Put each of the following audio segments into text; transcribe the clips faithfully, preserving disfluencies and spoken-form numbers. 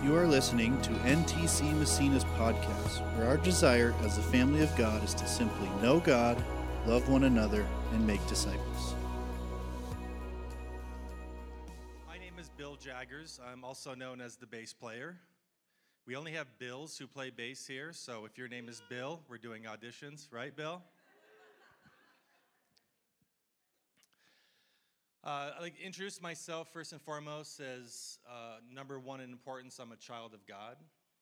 You are listening to N T C Massena's podcast, where our desire as the family of God is to simply know God, love one another, and make disciples. My name is Bill Jaggers. I'm also known as the bass player. We only have Bills who play bass here, so if your name is Bill, we're doing auditions, right, Bill? Uh, I'd like to introduce myself first and foremost as uh, number one in importance, I'm a child of God.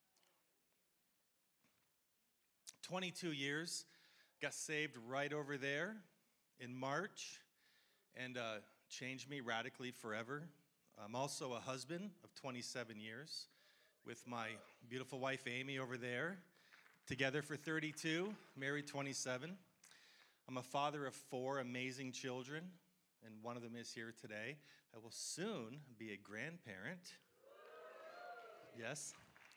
twenty-two years, got saved right over there in March, and uh, changed me radically forever. I'm also a husband of twenty-seven years with my beautiful wife Amy over there, together for thirty-two, married twenty-seven. I'm a father of four amazing children, and one of them is here today. I will soon be a grandparent. Yes.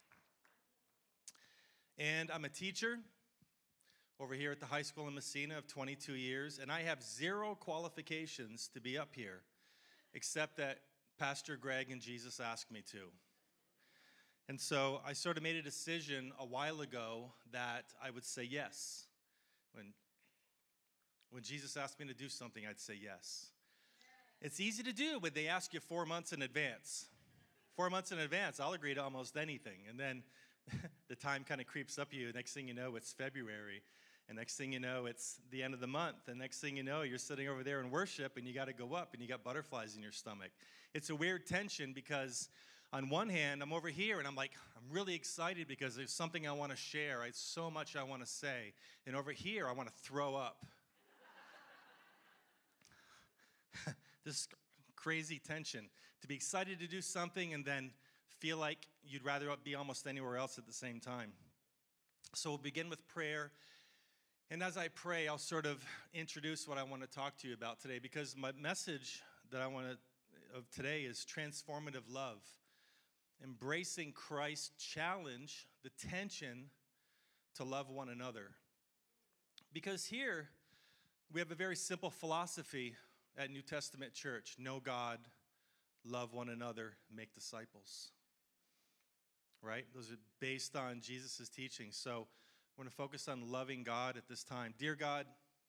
And I'm a teacher over here at the high school in Massena of twenty-two years, and I have zero qualifications to be up here, except that Pastor Greg and Jesus asked me to. And so I sort of made a decision a while ago that I would say yes. When, when Jesus asked me to do something, I'd say yes. It's easy to do when they ask you four months in advance. Four months in advance, I'll agree to almost anything. And then the time kind of creeps up you. Next thing you know, it's February. And next thing you know, it's the end of the month. And next thing you know, you're sitting over there in worship and you got to go up and you got butterflies in your stomach. It's a weird tension because on one hand, I'm over here and I'm like, I'm really excited because there's something I want to share. I so much I want to say. And over here, I want to throw up. This crazy tension to be excited to do something and then feel like you'd rather be almost anywhere else at the same time. So we'll begin with prayer. And as I pray, I'll sort of introduce what I want to talk to you about today, because my message that I want to of today is transformative love. Embracing Christ's challenge, the tension to love one another. Because here we have a very simple philosophy at New Testament Church: know God, love one another, make disciples. Right? Those are based on Jesus' teachings. So we're going to focus on loving God at this time. Dear God,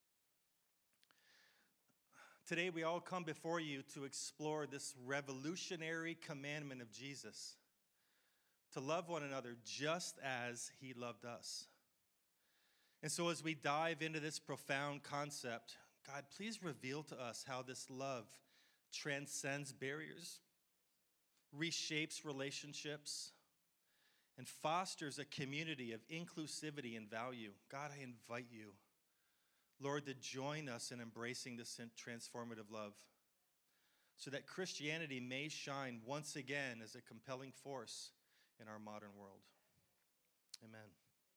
today we all come before you to explore this revolutionary commandment of Jesus, to love one another just as he loved us. And so as we dive into this profound concept, God, please reveal to us how this love transcends barriers, reshapes relationships, and fosters a community of inclusivity and value. God, I invite you, Lord, to join us in embracing this transformative love so that Christianity may shine once again as a compelling force in our modern world. Amen.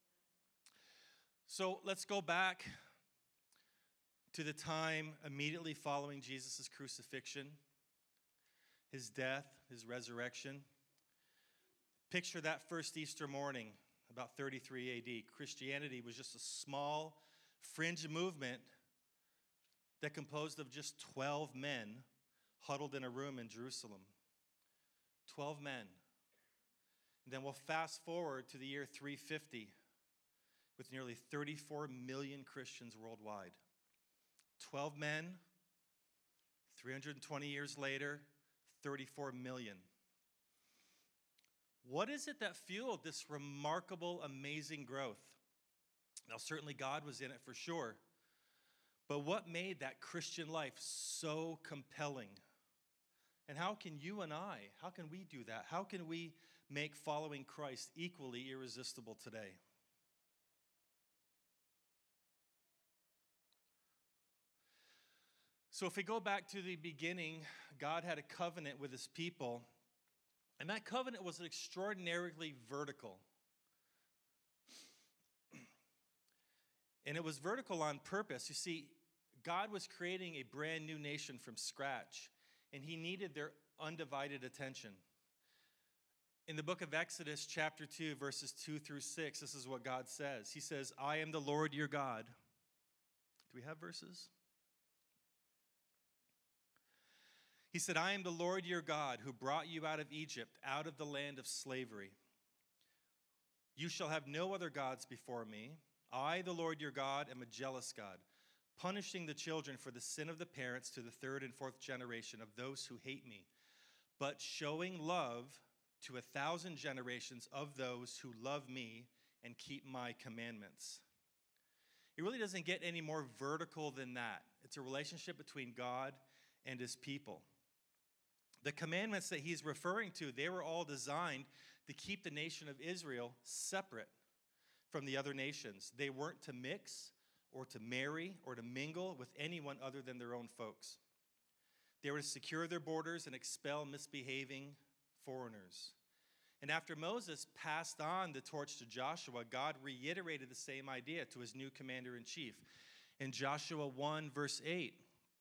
So let's go back to the time immediately following Jesus' crucifixion, his death, his resurrection. Picture that first Easter morning, about thirty-three A D. Christianity was just a small fringe movement that composed of just twelve men huddled in a room in Jerusalem. twelve men. And then we'll fast forward to the year three fifty with nearly thirty-four million Christians worldwide. twelve men, three hundred twenty years later, thirty-four million. What is it that fueled this remarkable, amazing growth? Now, certainly God was in it for sure. But what made that Christian life so compelling? And how can you and I, how can we do that? How can we make following Christ equally irresistible today? So if we go back to the beginning, God had a covenant with his people, and that covenant was extraordinarily vertical. And it was vertical on purpose. You see, God was creating a brand new nation from scratch, and he needed their undivided attention. In the book of Exodus, chapter two, verses two through six, this is what God says. He says, I am the Lord your God. Do we have verses? He said, I am the Lord your God who brought you out of Egypt, out of the land of slavery. You shall have no other gods before me. I, the Lord your God, am a jealous God, punishing the children for the sin of the parents to the third and fourth generation of those who hate me, but showing love to a thousand generations of those who love me and keep my commandments. It really doesn't get any more vertical than that. It's a relationship between God and his people. The commandments that he's referring to, they were all designed to keep the nation of Israel separate from the other nations. They weren't to mix or to marry or to mingle with anyone other than their own folks. They were to secure their borders and expel misbehaving foreigners. And after Moses passed on the torch to Joshua, God reiterated the same idea to his new commander-in-chief. In Joshua one, verse eight,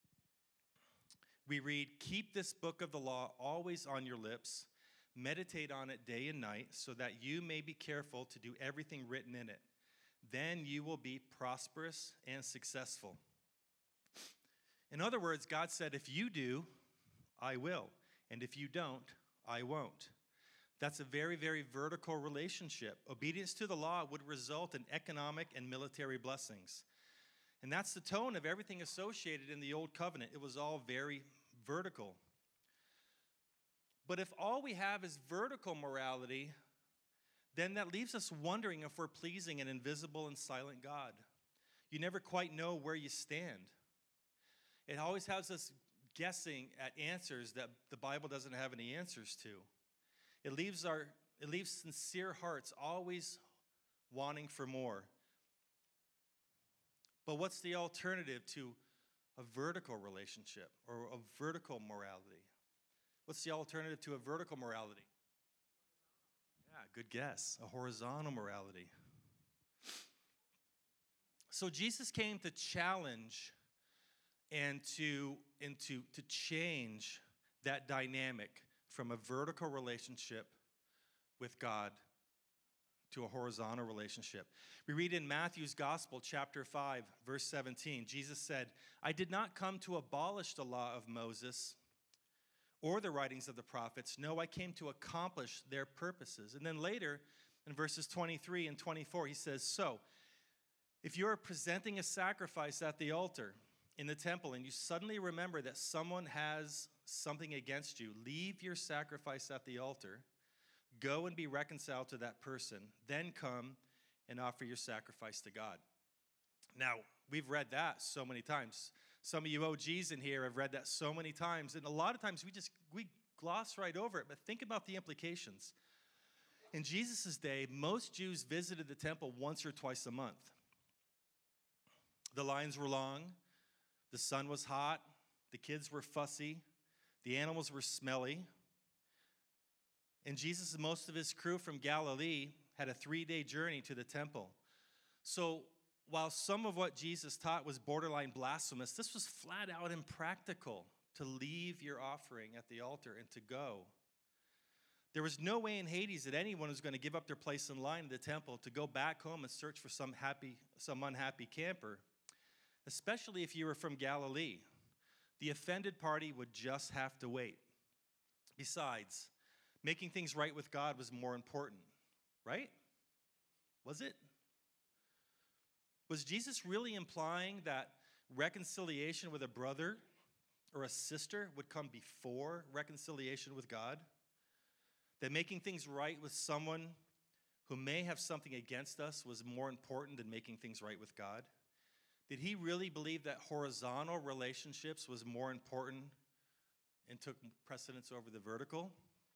we read, keep this book of the law always on your lips, meditate on it day and night, so that you may be careful to do everything written in it. Then you will be prosperous and successful. In other words, God said, if you do, I will. And if you don't, I won't. That's a very, very vertical relationship. Obedience to the law would result in economic and military blessings. And that's the tone of everything associated in the Old Covenant. It was all very vertical. But if all we have is vertical morality, then that leaves us wondering if we're pleasing an invisible and silent God. You never quite know where you stand. It always has us guessing at answers that the Bible doesn't have any answers to. It leaves our, it leaves sincere hearts always wanting for more. But what's the alternative to a vertical relationship or a vertical morality? What's the alternative to a vertical morality? Yeah, good guess. A horizontal morality. So Jesus came to challenge and to, and to, to change that dynamic from a vertical relationship with God to a horizontal relationship. We read in Matthew's Gospel, chapter five, verse seventeen, Jesus said, I did not come to abolish the law of Moses or the writings of the prophets. No, I came to accomplish their purposes. And then later, in verses twenty-three and twenty-four, he says, so, if you are presenting a sacrifice at the altar in the temple and you suddenly remember that someone has something against you, leave your sacrifice at the altar, go and be reconciled to that person, then come and offer your sacrifice to God. Now, we've read that so many times. Some of you O Gs in here have read that so many times, and a lot of times we just we gloss right over it, but think about the implications. In Jesus' day, most Jews visited the temple once or twice a month. The lines were long, the sun was hot, the kids were fussy, the animals were smelly. And Jesus and most of his crew from Galilee had a three-day journey to the temple. So while some of what Jesus taught was borderline blasphemous, this was flat out impractical to leave your offering at the altar and to go. There was no way in Hades that anyone was going to give up their place in line at the temple to go back home and search for some happy, some unhappy camper, especially if you were from Galilee. The offended party would just have to wait. Besides, making things right with God was more important, right? Was it? Was Jesus really implying that reconciliation with a brother or a sister would come before reconciliation with God? That making things right with someone who may have something against us was more important than making things right with God? Did he really believe that horizontal relationships was more important and took precedence over the vertical?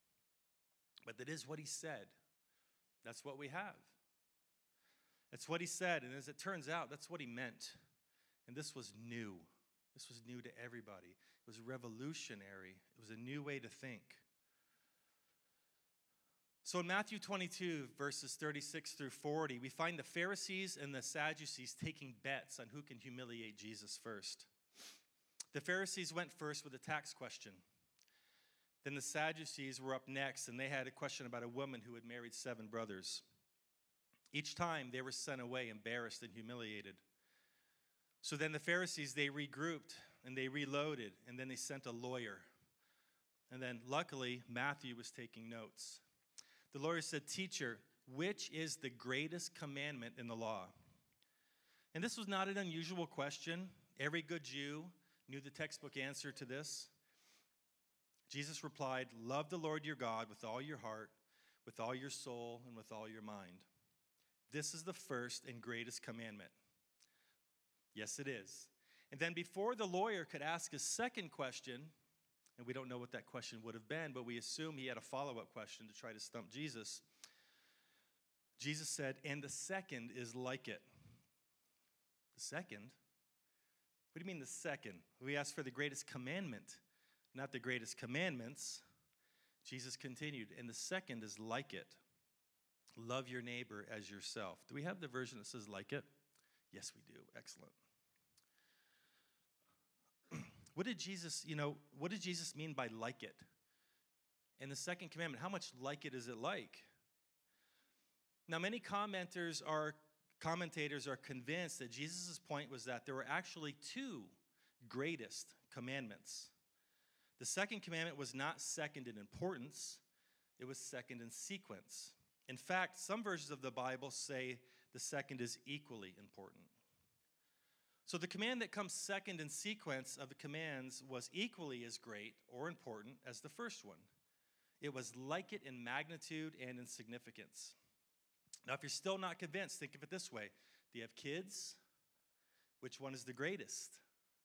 But that is what he said. That's what we have. That's what he said, and as it turns out, that's what he meant. And this was new. This was new to everybody. It was revolutionary. It was a new way to think. So in Matthew twenty-two, verses thirty-six through forty, we find the Pharisees and the Sadducees taking bets on who can humiliate Jesus first. The Pharisees went first with a tax question. Then the Sadducees were up next, and they had a question about a woman who had married seven brothers. Each time, they were sent away embarrassed and humiliated. So then the Pharisees, they regrouped, and they reloaded, and then they sent a lawyer, And then luckily, Matthew was taking notes. The lawyer said, "Teacher, which is the greatest commandment in the law?" And this was not an unusual question. Every good Jew knew the textbook answer to this. Jesus replied, "Love the Lord your God with all your heart, with all your soul, and with all your mind. This is the first and greatest commandment." Yes, it is. And then before the lawyer could ask a second question, and we don't know what that question would have been, but we assume he had a follow-up question to try to stump Jesus, Jesus said, "And the second is like it." The second? What do you mean the second? We asked for the greatest commandment, not the greatest commandments. Jesus continued, "And the second is like it. Love your neighbor as yourself." Do we have the version that says like it? Yes, we do. Excellent. What did Jesus, you know, what did Jesus mean by like it? And the second commandment, how much like it is it like? Now, many commenters are commentators are convinced that Jesus' point was that there were actually two greatest commandments. The second commandment was not second in importance, it was second in sequence. In fact, some versions of the Bible say the second is equally important. So the command that comes second in sequence of the commands was equally as great or important as the first one. It was like it in magnitude and in significance. Now, if you're still not convinced, think of it this way. Do you have kids? Which one is the greatest?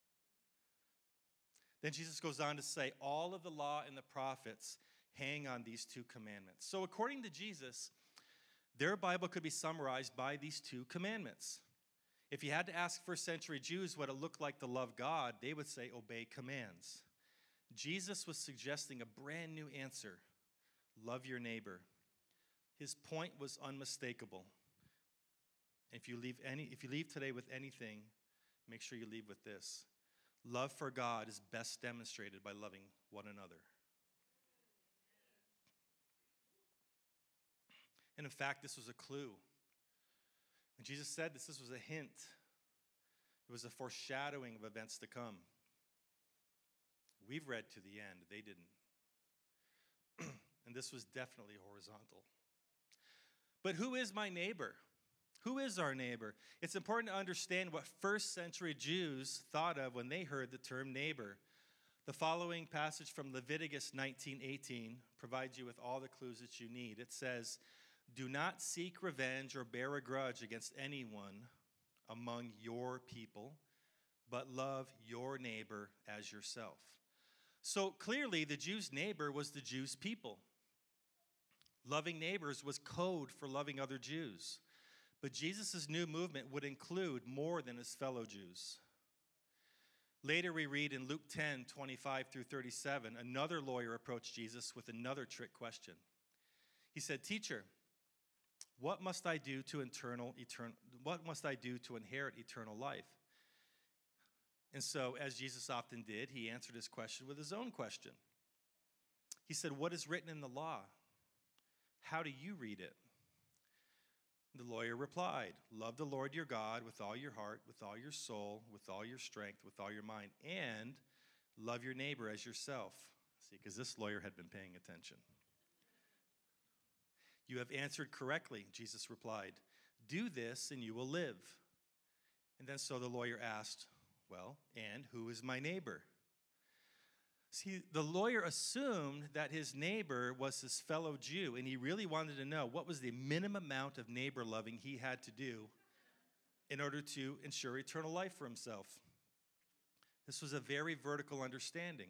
Then Jesus goes on to say, all of the law and the prophets hang on these two commandments. So according to Jesus, their Bible could be summarized by these two commandments. If you had to ask first century Jews what it looked like to love God, they would say, obey commands. Jesus was suggesting a brand new answer. Love your neighbor. His point was unmistakable. If you leave any, if you leave today with anything, make sure you leave with this. Love for God is best demonstrated by loving one another. And in fact, this was a clue. When Jesus said this, this was a hint. It was a foreshadowing of events to come. We've read to the end. They didn't. And this was definitely horizontal. But who is my neighbor? Who is our neighbor? It's important to understand what first century Jews thought of when they heard the term neighbor. The following passage from Leviticus nineteen eighteen provides you with all the clues that you need. It says, "Do not seek revenge or bear a grudge against anyone among your people, but love your neighbor as yourself." So clearly, the Jews' neighbor was the Jews' people. Loving neighbors was code for loving other Jews. But Jesus' new movement would include more than his fellow Jews. Later we read in Luke ten, twenty-five through thirty-seven, another lawyer approached Jesus with another trick question. He said, "Teacher, what must I do to eternal, eternal, what must I do to inherit eternal life?" And so, as Jesus often did, he answered his question with his own question. He said, "What is written in the law? How do you read it?" The lawyer replied, "Love the Lord your God with all your heart, with all your soul, with all your strength, with all your mind, and love your neighbor as yourself." See, because this lawyer had been paying attention. "You have answered correctly," Jesus replied. "Do this and you will live." And then so the lawyer asked, "Well, and who is my neighbor?" See, the lawyer assumed that his neighbor was his fellow Jew, and he really wanted to know what was the minimum amount of neighbor loving he had to do in order to ensure eternal life for himself. This was a very vertical understanding.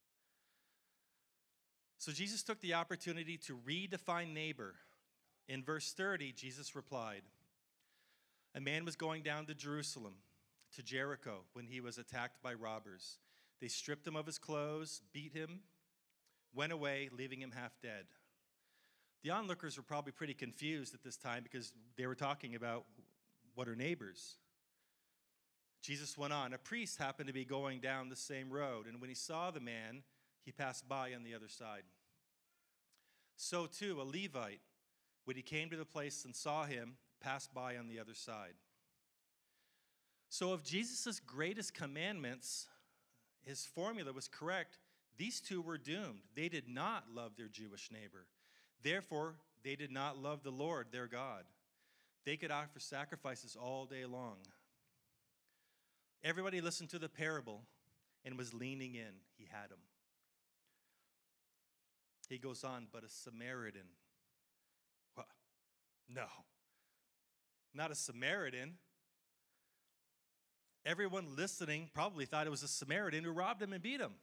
So Jesus took the opportunity to redefine neighbor. In verse thirty, Jesus replied, "A man was going down to Jerusalem, to Jericho, when he was attacked by robbers. They stripped him of his clothes, beat him, went away, leaving him half dead." The onlookers were probably pretty confused at this time because they were talking about what are neighbors. Jesus went on, "A priest happened to be going down the same road, and when he saw the man, he passed by on the other side. So too, a Levite, when he came to the place and saw him, passed by on the other side." So if Jesus' greatest commandments, his formula was correct, These two were doomed. They did not love their Jewish neighbor. Therefore, they did not love the Lord, their God. They could offer sacrifices all day long. Everybody listened to the parable and was leaning in. He had them. He goes on, but a Samaritan. What? No. Not a Samaritan. Everyone listening probably thought it was a Samaritan who robbed him and beat him.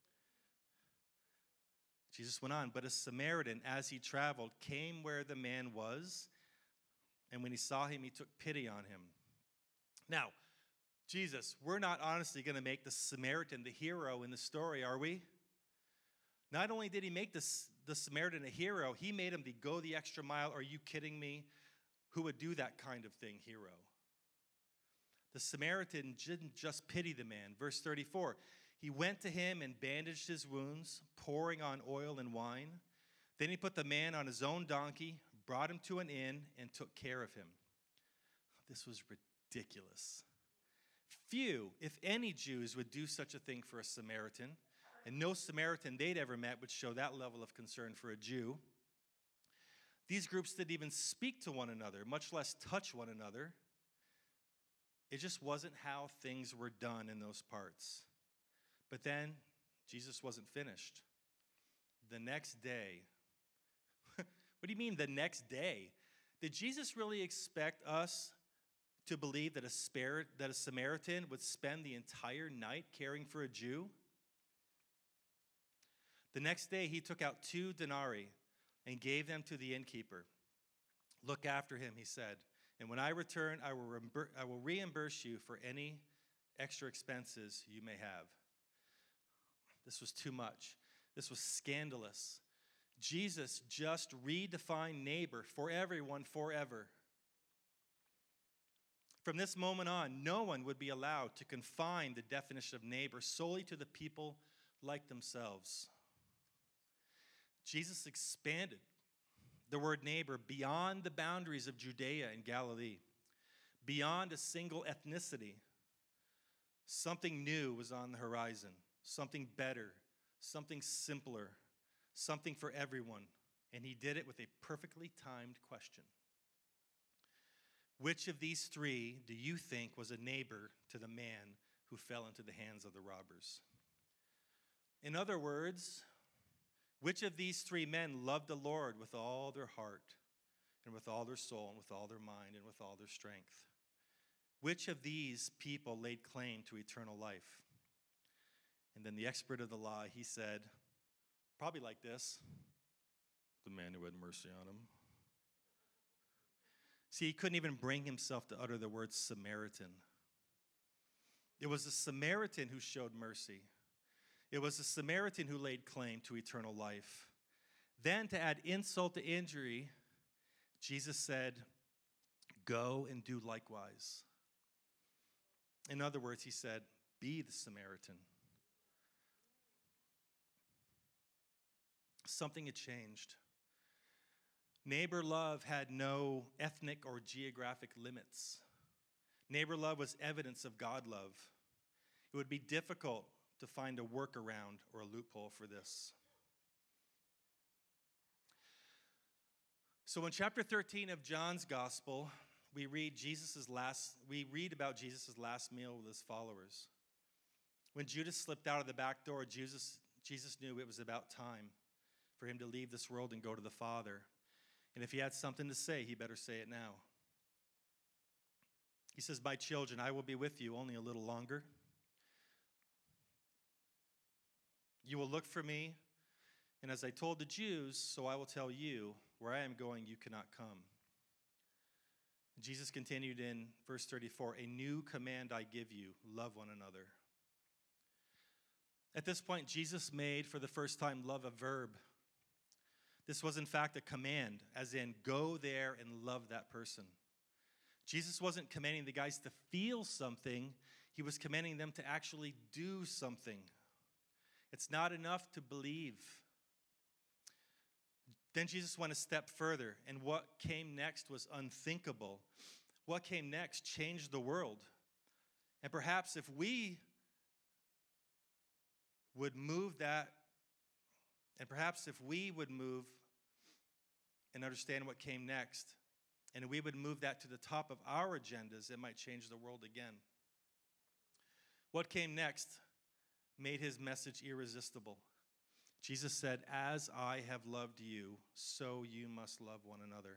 Jesus went on, but a Samaritan, as he traveled, came where the man was, and when he saw him, he took pity on him. Now, Jesus, we're not honestly going to make the Samaritan the hero in the story, are we? Not only did he make this, the Samaritan a hero, he made him the go the extra mile. Are you kidding me? Who would do that kind of thing, hero? The Samaritan didn't just pity the man. Verse thirty-four, he went to him and bandaged his wounds, pouring on oil and wine. Then he put the man on his own donkey, brought him to an inn, and took care of him. This was ridiculous. Few, if any, Jews would do such a thing for a Samaritan, and no Samaritan they'd ever met would show that level of concern for a Jew. These groups didn't even speak to one another, much less touch one another. It just wasn't how things were done in those parts. But then, Jesus wasn't finished. The next day, what do you mean the next day? Did Jesus really expect us to believe that a, spare, that a Samaritan would spend the entire night caring for a Jew? The next day, he took out two denarii and gave them to the innkeeper. Look after him, he said, and when I return, I will, reimbur- I will reimburse you for any extra expenses you may have. This was too much. This was scandalous. Jesus just redefined neighbor for everyone forever. From this moment on, no one would be allowed to confine the definition of neighbor solely to the people like themselves. Jesus expanded the word neighbor beyond the boundaries of Judea and Galilee, beyond a single ethnicity. Something new was on the horizon, something better, something simpler, something for everyone, and he did it with a perfectly timed question. Which of these three do you think was a neighbor to the man who fell into the hands of the robbers? In other words, which of these three men loved the Lord with all their heart and with all their soul and with all their mind and with all their strength? Which of these people laid claim to eternal life? And then the expert of the law, he said, probably like this, the man who had mercy on him. See, he couldn't even bring himself to utter the word Samaritan. It was the Samaritan who showed mercy. It was the Samaritan who laid claim to eternal life. Then, to add insult to injury, Jesus said, go and do likewise. In other words, he said, be the Samaritan. Something had changed. Neighbor love had no ethnic or geographic limits. Neighbor love was evidence of God love. It would be difficult to find a workaround or a loophole for this. So in chapter thirteen of John's Gospel, we read Jesus's last we read about Jesus' last meal with his followers. When Judas slipped out of the back door, Jesus, Jesus knew it was about time for him to leave this world and go to the Father. And if he had something to say, he better say it now. He says, my children, I will be with you only a little longer. You will look for me, and as I told the Jews, so I will tell you, where I am going, you cannot come. Jesus continued in verse thirty-four, a new command I give you, love one another. At this point, Jesus made for the first time love a verb. This was in fact a command, as in go there and love that person. Jesus wasn't commanding the guys to feel something. He was commanding them to actually do something. It's not enough to believe. Then Jesus went a step further, and what came next was unthinkable. What came next changed the world. And perhaps if we would move that And perhaps if we would move and understand what came next, and we would move that to the top of our agendas, it might change the world again. What came next made his message irresistible. Jesus said, "As I have loved you, so you must love one another."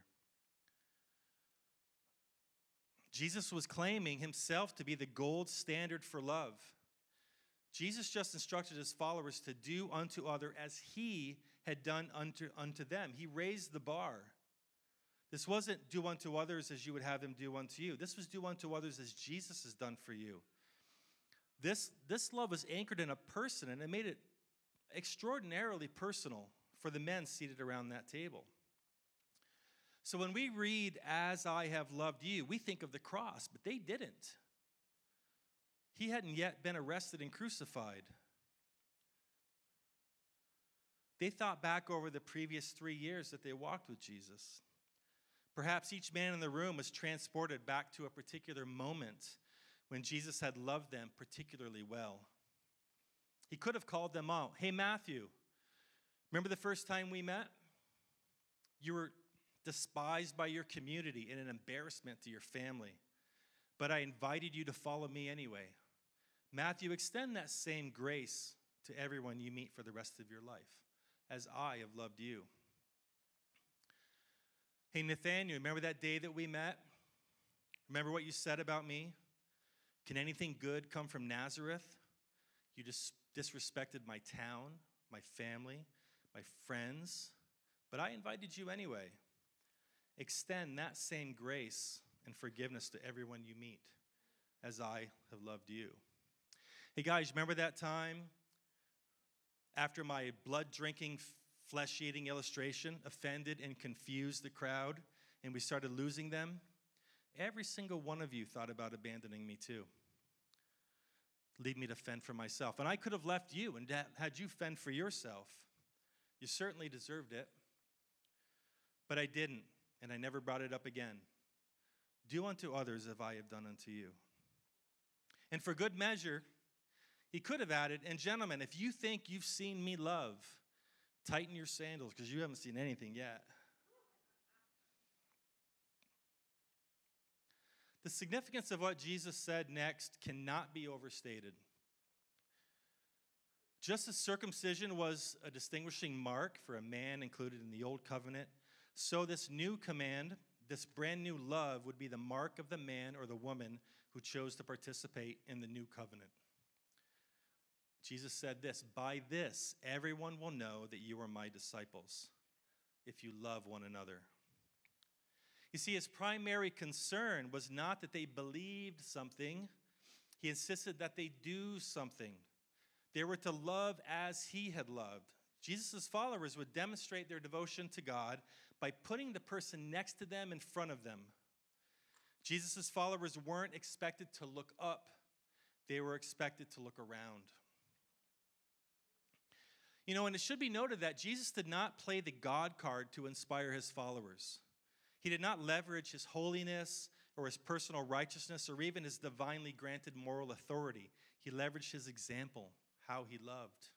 Jesus was claiming himself to be the gold standard for love. Jesus just instructed his followers to do unto other as he had done unto, unto them. He raised the bar. This wasn't do unto others as you would have them do unto you. This was do unto others as Jesus has done for you. This, this love was anchored in a person, and it made it extraordinarily personal for the men seated around that table. So when we read, "As I have loved you," we think of the cross, but they didn't. He hadn't yet been arrested and crucified. They thought back over the previous three years that they walked with Jesus. Perhaps each man in the room was transported back to a particular moment when Jesus had loved them particularly well. He could have called them out. "Hey, Matthew, remember the first time we met? You were despised by your community and an embarrassment to your family, but I invited you to follow me anyway. Matthew, extend that same grace to everyone you meet for the rest of your life, as I have loved you." "Hey, Nathaniel, remember that day that we met? Remember what you said about me? Can anything good come from Nazareth? You dis- disrespected my town, my family, my friends, but I invited you anyway. Extend that same grace and forgiveness to everyone you meet, as I have loved you." Hey guys, remember that time after my blood-drinking, flesh-eating illustration offended and confused the crowd and we started losing them? Every single one of you thought about abandoning me too. Leave me to fend for myself. And I could have left you and had you fend for yourself. You certainly deserved it. But I didn't, and I never brought it up again. Do unto others as I have done unto you. And for good measure, he could have added, "And gentlemen, if you think you've seen me love, tighten your sandals because you haven't seen anything yet." The significance of what Jesus said next cannot be overstated. Just as circumcision was a distinguishing mark for a man included in the old covenant, so this new command, this brand new love, would be the mark of the man or the woman who chose to participate in the new covenant. Jesus said this, "By this, everyone will know that you are my disciples, if you love one another." You see, his primary concern was not that they believed something. He insisted that they do something. They were to love as he had loved. Jesus' followers would demonstrate their devotion to God by putting the person next to them in front of them. Jesus' followers weren't expected to look up. They were expected to look around. You know, and it should be noted that Jesus did not play the God card to inspire his followers. He did not leverage his holiness or his personal righteousness or even his divinely granted moral authority. He leveraged his example, how he loved.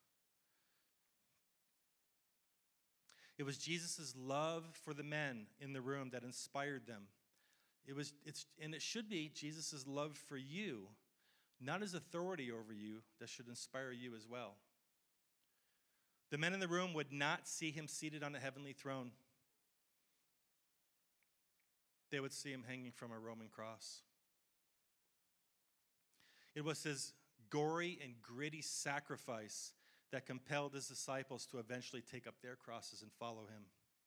It was Jesus' love for the men in the room that inspired them. It was, it's, and it should be Jesus' love for you, not his authority over you, that should inspire you as well. The men in the room would not see him seated on a heavenly throne. They would see him hanging from a Roman cross. It was his gory and gritty sacrifice that compelled his disciples to eventually take up their crosses and follow him.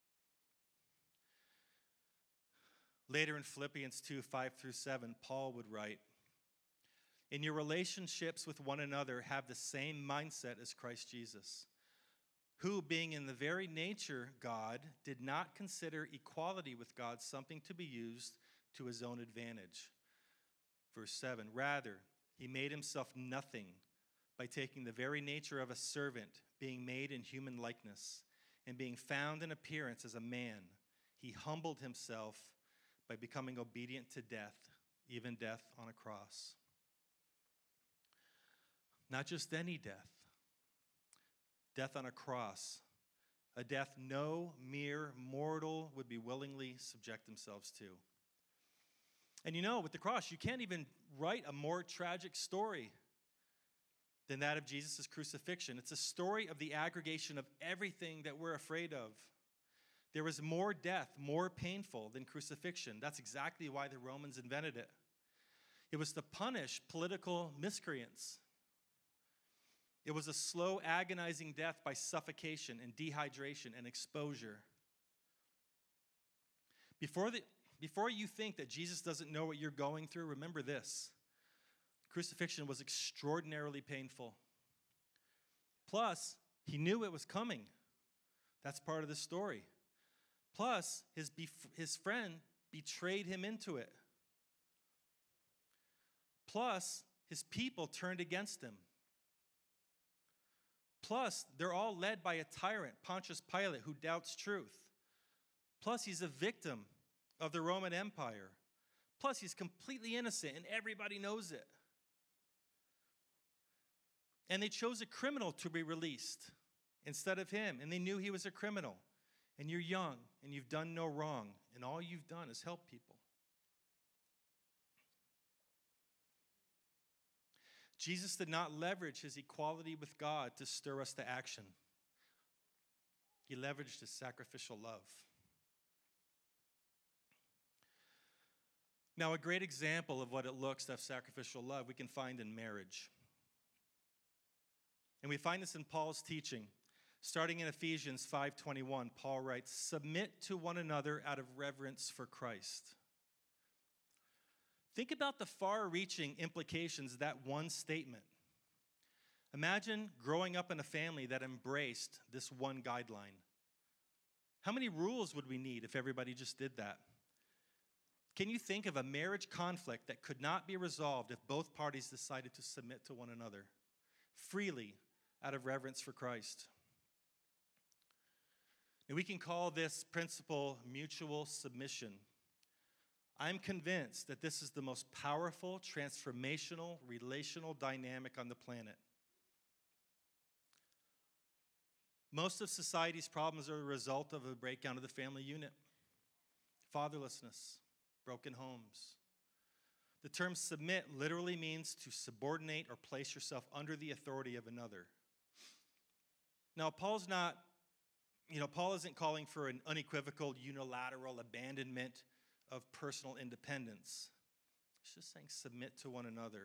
Later in Philippians two, five through seven, Paul would write, "In your relationships with one another, have the same mindset as Christ Jesus, who, being in the very nature God, did not consider equality with God something to be used to his own advantage." Verse seven, "Rather, he made himself nothing by taking the very nature of a servant, being made in human likeness, and being found in appearance as a man. He humbled himself by becoming obedient to death, even death on a cross." Not just any death. Death on a cross a death no mere mortal would be willingly subject themselves to. And you know, with the cross, you can't even write a more tragic story than that of Jesus' crucifixion. It's a story of the aggregation of everything that we're afraid of. There was more death, more painful than crucifixion. That's exactly why the Romans invented it. It was to punish political miscreants. It was a slow, agonizing death by suffocation and dehydration and exposure. Before, the, before you think that Jesus doesn't know what you're going through, remember this. Crucifixion was extraordinarily painful. Plus, he knew it was coming. That's part of the story. Plus, his, bef- his friend betrayed him into it. Plus, his people turned against him. Plus, they're all led by a tyrant, Pontius Pilate, who doubts truth. Plus, he's a victim of the Roman Empire. Plus, he's completely innocent, and everybody knows it. And they chose a criminal to be released instead of him, and they knew he was a criminal. And you're young, and you've done no wrong, and all you've done is help people. Jesus did not leverage his equality with God to stir us to action. He leveraged his sacrificial love. Now, a great example of what it looks to have sacrificial love we can find in marriage. And we find this in Paul's teaching. Starting in Ephesians five twenty-one, Paul writes, "Submit to one another out of reverence for Christ." Think about the far-reaching implications of that one statement. Imagine growing up in a family that embraced this one guideline. How many rules would we need if everybody just did that? Can you think of a marriage conflict that could not be resolved if both parties decided to submit to one another freely out of reverence for Christ? And we can call this principle mutual submission. I'm convinced that this is the most powerful, transformational, relational dynamic on the planet. Most of society's problems are a result of a breakdown of the family unit. Fatherlessness, broken homes. The term submit literally means to subordinate or place yourself under the authority of another. Now, Paul's not, you know, Paul isn't calling for an unequivocal unilateral abandonment of personal independence. He's just saying submit to one another.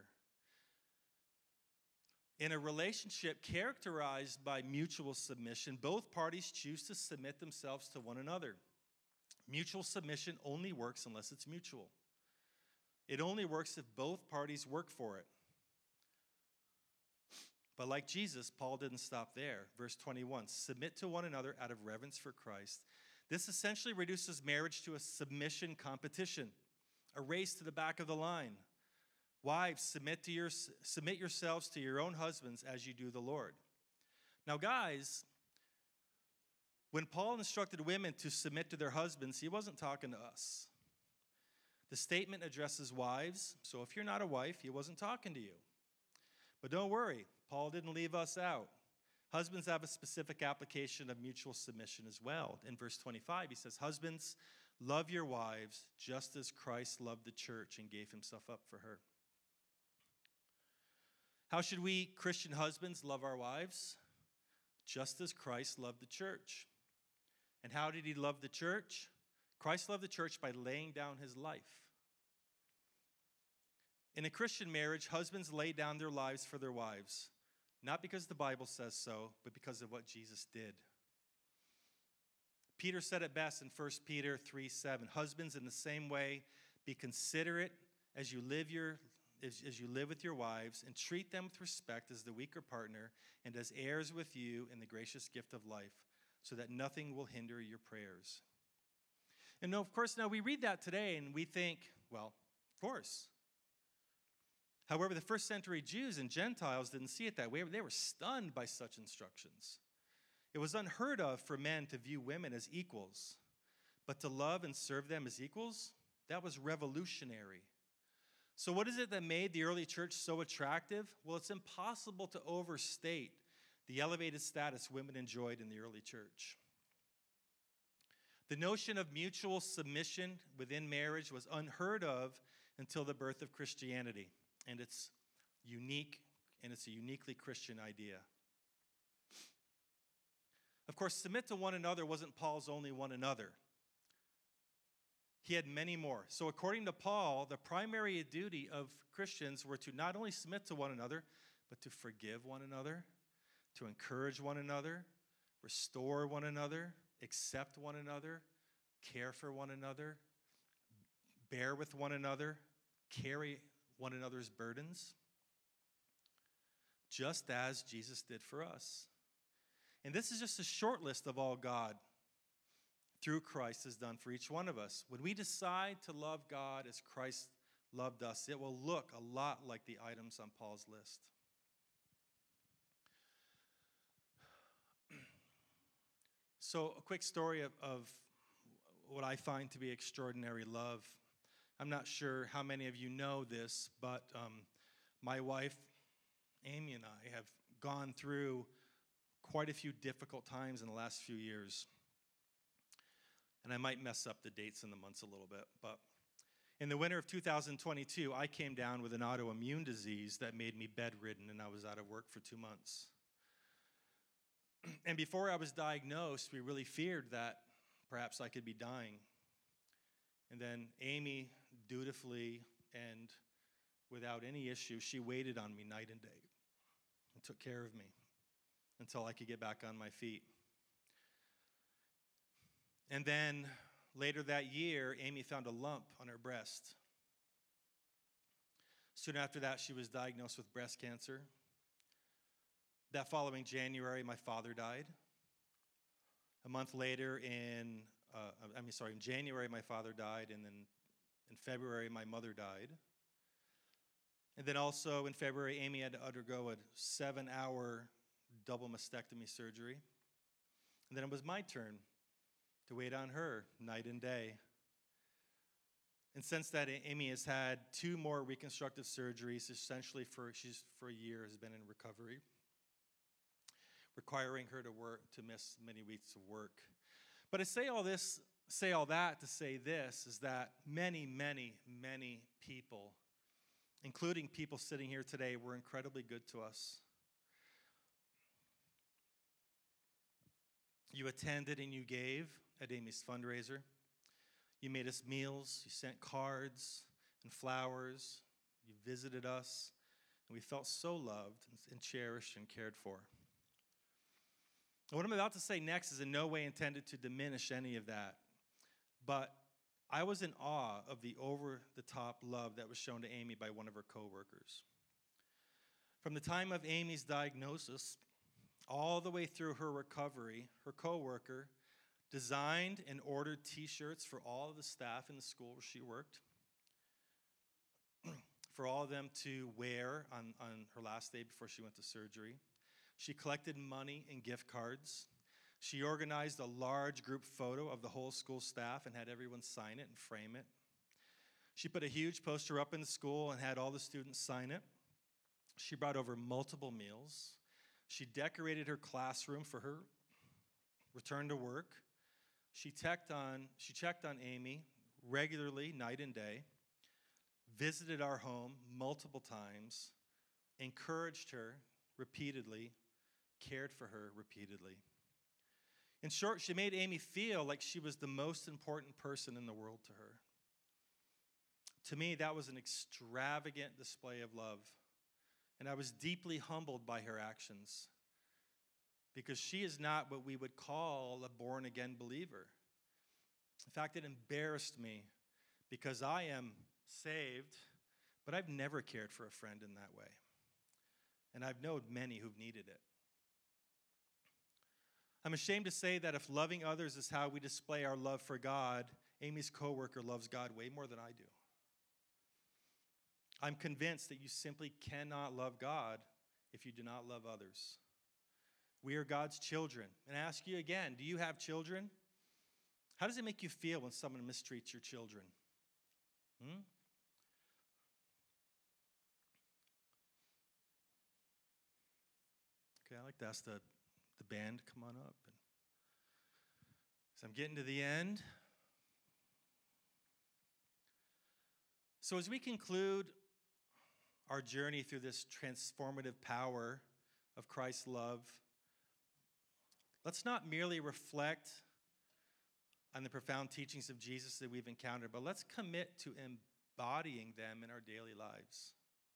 In a relationship characterized by mutual submission, both parties choose to submit themselves to one another. Mutual submission only works unless it's mutual. It only works if both parties work for it. But like Jesus, Paul didn't stop there. Verse twenty-one, submit to one another out of reverence for Christ. This essentially reduces marriage to a submission competition, a race to the back of the line. Wives, submit to your submit yourselves to your own husbands as you do the Lord. Now, guys, when Paul instructed women to submit to their husbands, he wasn't talking to us. The statement addresses wives, so if you're not a wife, he wasn't talking to you. But don't worry, Paul didn't leave us out. Husbands have a specific application of mutual submission as well. In verse twenty-five, he says, husbands, love your wives just as Christ loved the church and gave himself up for her. How should we Christian husbands love our wives? Just as Christ loved the church. And how did he love the church? Christ loved the church by laying down his life. In a Christian marriage, husbands lay down their lives for their wives, not because the Bible says so, but because of what Jesus did. Peter said it best in First Peter three seven. Husbands, in the same way, be considerate as you live your as, as you live with your wives, and treat them with respect as the weaker partner and as heirs with you in the gracious gift of life, so that nothing will hinder your prayers. And of course, now we read that today and we think, well, of course. However, the first century Jews and Gentiles didn't see it that way. They were stunned by such instructions. It was unheard of for men to view women as equals, but to love and serve them as equals, that was revolutionary. So what is it that made the early church so attractive? Well, it's impossible to overstate the elevated status women enjoyed in the early church. The notion of mutual submission within marriage was unheard of until the birth of Christianity, and it's unique, and it's a uniquely Christian idea. Of course, submit to one another wasn't Paul's only one another. He had many more. So according to Paul, the primary duty of Christians were to not only submit to one another, but to forgive one another, to encourage one another, restore one another, accept one another, care for one another, bear with one another, carry one another's burdens, just as Jesus did for us. And this is just a short list of all God, through Christ, has done for each one of us. When we decide to love God as Christ loved us, it will look a lot like the items on Paul's list. So a quick story of, of what I find to be extraordinary love. I'm not sure how many of you know this, but um, my wife, Amy, and I have gone through quite a few difficult times in the last few years. And I might mess up the dates and the months a little bit, but in the winter of two thousand twenty-two, I came down with an autoimmune disease that made me bedridden, and I was out of work for two months. And before I was diagnosed, we really feared that perhaps I could be dying. And then Amy dutifully and without any issue, she waited on me night and day and took care of me until I could get back on my feet. And then later that year, Amy found a lump on her breast. Soon after that, she was diagnosed with breast cancer. That following January, my father died. A month later, in uh, I mean, sorry, in January, my father died, and then in February, my mother died. And then also in February, Amy had to undergo a seven-hour double mastectomy surgery. And then it was my turn to wait on her night and day. And since that, Amy has had two more reconstructive surgeries, essentially for she's for a year has been in recovery, requiring her to work to miss many weeks of work. But I say all this, say all that to say this, is that many, many, many people, including people sitting here today, were incredibly good to us. You attended and you gave at Amy's fundraiser. You made us meals, you sent cards and flowers, you visited us, and we felt so loved and cherished and cared for. And what I'm about to say next is in no way intended to diminish any of that, but I was in awe of the over-the-top love that was shown to Amy by one of her coworkers. From the time of Amy's diagnosis all the way through her recovery, her coworker designed and ordered T-shirts for all of the staff in the school where she worked, for all of them to wear on, on her last day before she went to surgery. She collected money and gift cards. She organized a large group photo of the whole school staff and had everyone sign it and frame it. She put a huge poster up in the school and had all the students sign it. She brought over multiple meals. She decorated her classroom for her return to work. She checked on, she checked on Amy regularly, night and day, visited our home multiple times, encouraged her repeatedly, cared for her repeatedly. In short, she made Amy feel like she was the most important person in the world to her. To me, that was an extravagant display of love, and I was deeply humbled by her actions, because she is not what we would call a born-again believer. In fact, it embarrassed me because I am saved, but I've never cared for a friend in that way. And I've known many who've needed it. I'm ashamed to say that if loving others is how we display our love for God, Amy's coworker loves God way more than I do. I'm convinced that you simply cannot love God if you do not love others. We are God's children. And I ask you again, do you have children? How does it make you feel when someone mistreats your children? Hmm? Okay, I'd like to ask the, the band to come on up. So I'm getting to the end. So as we conclude our journey through this transformative power of Christ's love, let's not merely reflect on the profound teachings of Jesus that we've encountered, but let's commit to embodying them in our daily lives.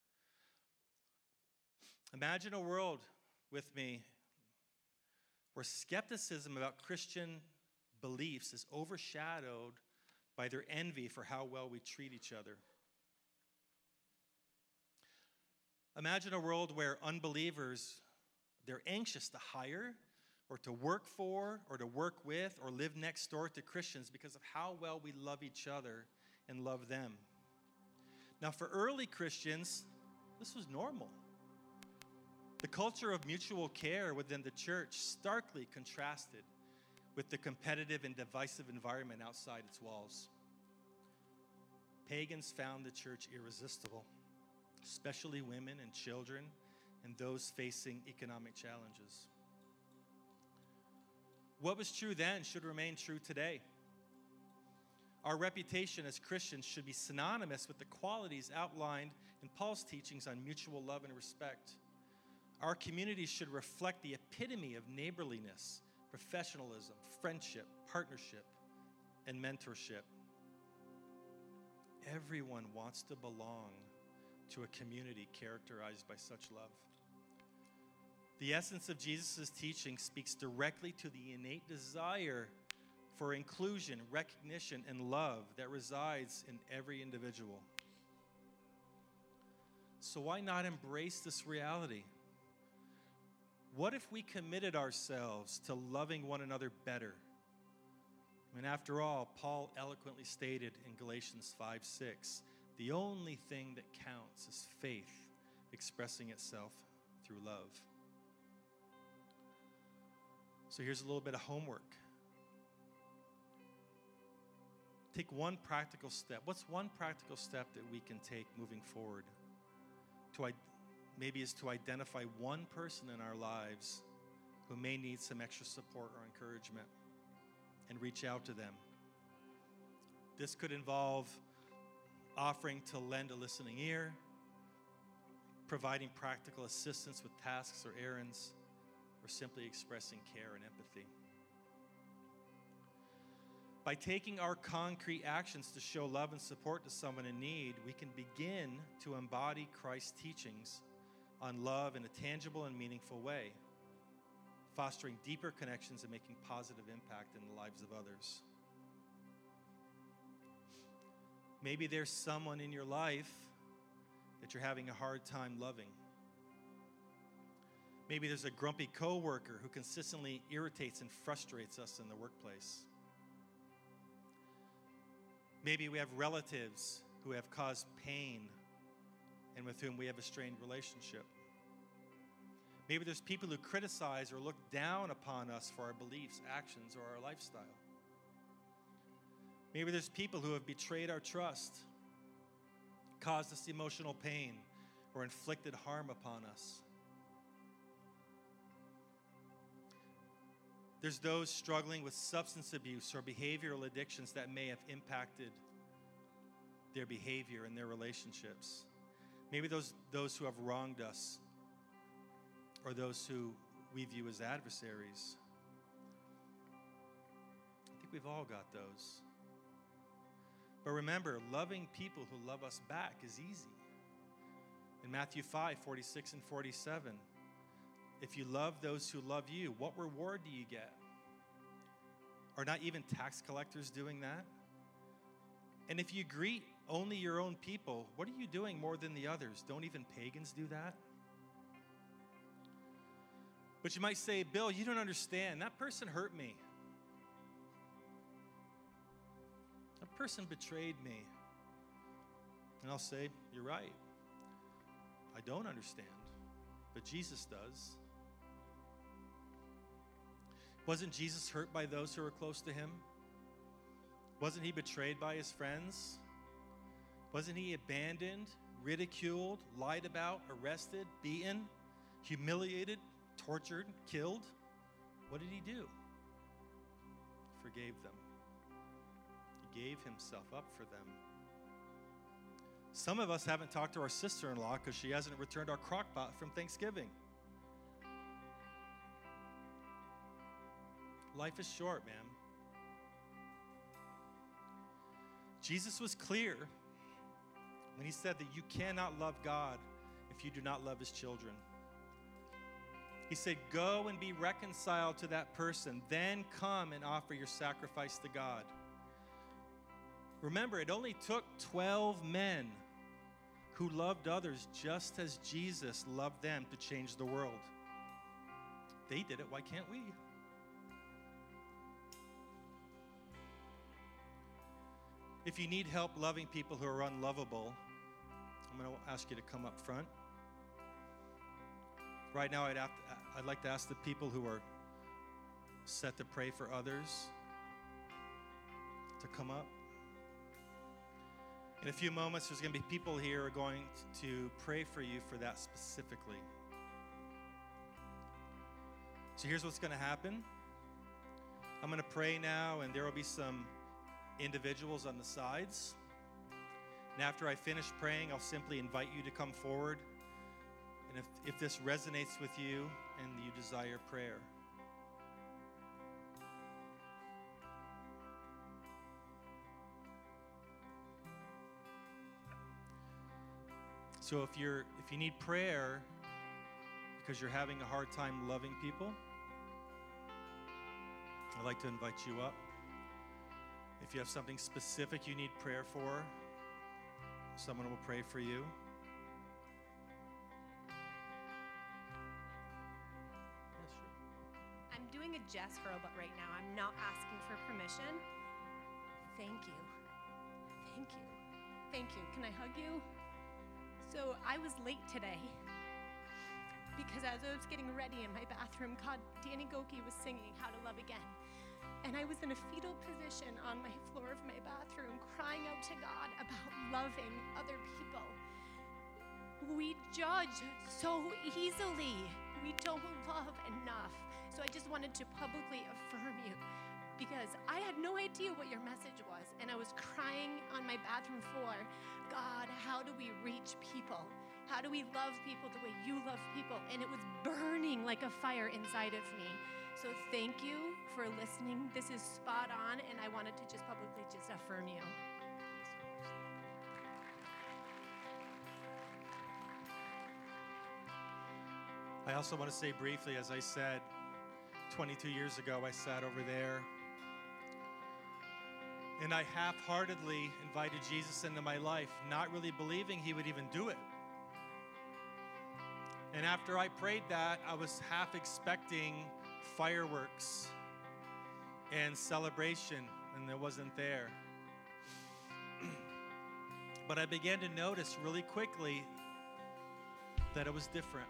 Imagine a world with me where skepticism about Christian beliefs is overshadowed by their envy for how well we treat each other. Imagine a world where unbelievers, they're anxious to hire or to work for or to work with or live next door to Christians because of how well we love each other and love them. Now, for early Christians, this was normal. The culture of mutual care within the church starkly contrasted with the competitive and divisive environment outside its walls. Pagans found the church irresistible, especially women and children and those facing economic challenges. What was true then should remain true today. Our reputation as Christians should be synonymous with the qualities outlined in Paul's teachings on mutual love and respect. Our communities should reflect the epitome of neighborliness, professionalism, friendship, partnership, and mentorship. Everyone wants to belong to a community characterized by such love. The essence of Jesus' teaching speaks directly to the innate desire for inclusion, recognition, and love that resides in every individual. So why not embrace this reality? What if we committed ourselves to loving one another better? I mean, after all, Paul eloquently stated in Galatians five six, the only thing that counts is faith expressing itself through love. So here's a little bit of homework. Take one practical step. What's one practical step that we can take moving forward? To maybe is to identify one person in our lives who may need some extra support or encouragement and reach out to them. This could involve offering to lend a listening ear, providing practical assistance with tasks or errands, or simply expressing care and empathy. By taking our concrete actions to show love and support to someone in need, we can begin to embody Christ's teachings on love in a tangible and meaningful way, fostering deeper connections and making positive impact in the lives of others. Maybe there's someone in your life that you're having a hard time loving. Maybe there's a grumpy coworker who consistently irritates and frustrates us in the workplace. Maybe we have relatives who have caused pain and with whom we have a strained relationship. Maybe there's people who criticize or look down upon us for our beliefs, actions, or our lifestyle. Maybe there's people who have betrayed our trust, caused us emotional pain, or inflicted harm upon us. There's those struggling with substance abuse or behavioral addictions that may have impacted their behavior and their relationships. Maybe those, those who have wronged us or those who we view as adversaries. I think we've all got those. But remember, loving people who love us back is easy. In Matthew five, forty-six and forty-seven, if you love those who love you, what reward do you get? Are not even tax collectors doing that? And if you greet only your own people, what are you doing more than the others? Don't even pagans do that? But you might say, Bill, you don't understand. That person hurt me. That person betrayed me. And I'll say, you're right. I don't understand, but Jesus does. Wasn't Jesus hurt by those who were close to him? Wasn't he betrayed by his friends? Wasn't he abandoned, ridiculed, lied about, arrested, beaten, humiliated, tortured, killed? What did he do? forgave them. He gave himself up for them. Some of us haven't talked to our sister-in-law because she hasn't returned our crock pot from Thanksgiving. Life is short, man. Jesus was clear when he said that you cannot love God if you do not love his children. He said, go and be reconciled to that person, then come and offer your sacrifice to God. Remember, it only took twelve men who loved others just as Jesus loved them to change the world. They did it, why can't we? If you need help loving people who are unlovable, I'm going to ask you to come up front. Right now, I'd, have to, I'd like to ask the people who are set to pray for others to come up. In a few moments, there's going to be people here who are going to pray for you for that specifically. So here's what's going to happen. I'm going to pray now, and there will be some individuals on the sides. And after I finish praying, I'll simply invite you to come forward. And if, if this resonates with you and you desire prayer. So if you're if you need prayer because you're having a hard time loving people, I'd like to invite you up. If you have something specific you need prayer for, someone will pray for you. Yes, sure. I'm doing a Jess robot right now. I'm not asking for permission. Thank you. Thank you. Thank you. Can I hug you? So I was late today because as I was getting ready in my bathroom, God, Danny Goki was singing How to Love Again. And I was in a fetal position on my floor of my bathroom crying out to God about loving other people. We judge so easily. We don't love enough. So I just wanted to publicly affirm you because I had no idea what your message was. And I was crying on my bathroom floor, God, how do we reach people? How do we love people the way you love people? And it was burning like a fire inside of me. So thank you for listening. This is spot on, and I wanted to just publicly just affirm you. I also want to say briefly, as I said, twenty-two years ago, I sat over there and I half-heartedly invited Jesus into my life, not really believing he would even do it. And after I prayed that, I was half expecting fireworks and celebration, and it wasn't there. But I began to notice really quickly that it was different.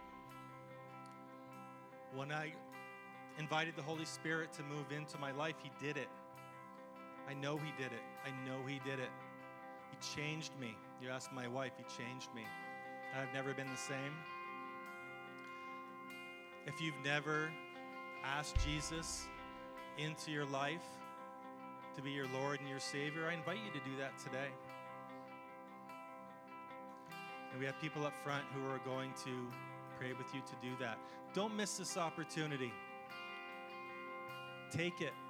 When I invited the Holy Spirit to move into my life, he did it. I know he did it. I know he did it. He changed me. You asked my wife, he changed me. I've never been the same. If you've never asked Jesus into your life to be your Lord and your Savior, I invite you to do that today. And we have people up front who are going to pray with you to do that. Don't miss this opportunity. Take it.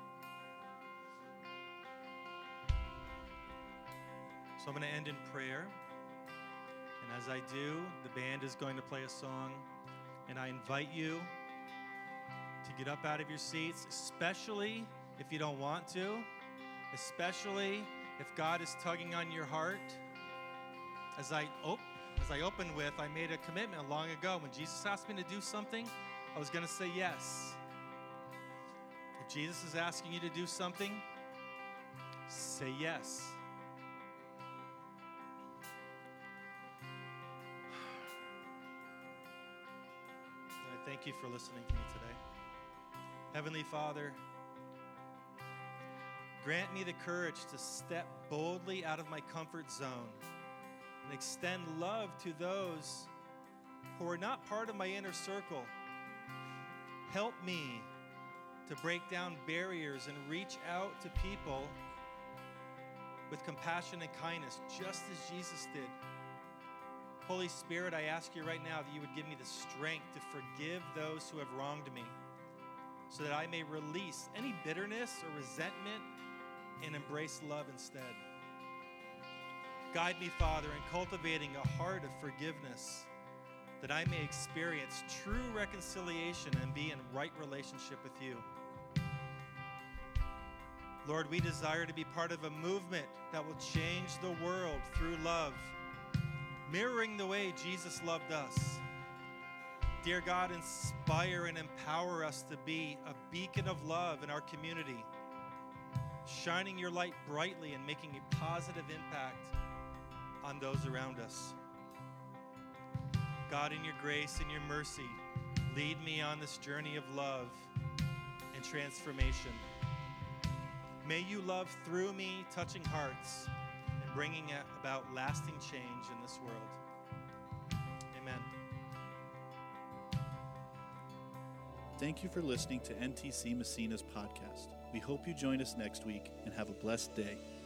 So I'm going to end in prayer. And as I do, the band is going to play a song. And I invite you to get up out of your seats, especially if you don't want to, especially if God is tugging on your heart. As I, op- as I opened with, I made a commitment long ago. When Jesus asked me to do something, I was going to say yes. If Jesus is asking you to do something, say yes. Thank you for listening to me today. Heavenly Father, grant me the courage to step boldly out of my comfort zone and extend love to those who are not part of my inner circle. Help me to break down barriers and reach out to people with compassion and kindness, just as Jesus did. Holy Spirit, I ask you right now that you would give me the strength to forgive those who have wronged me, so that I may release any bitterness or resentment and embrace love instead. Guide me, Father, in cultivating a heart of forgiveness, that I may experience true reconciliation and be in right relationship with you. Lord, we desire to be part of a movement that will change the world through love, mirroring the way Jesus loved us. Dear God, inspire and empower us to be a beacon of love in our community, shining your light brightly and making a positive impact on those around us. God, in your grace and your mercy, lead me on this journey of love and transformation. May you love through me, touching hearts and bringing about lasting change in this world. Amen. Thank you for listening to N T C Massena's podcast. We hope you join us next week and have a blessed day.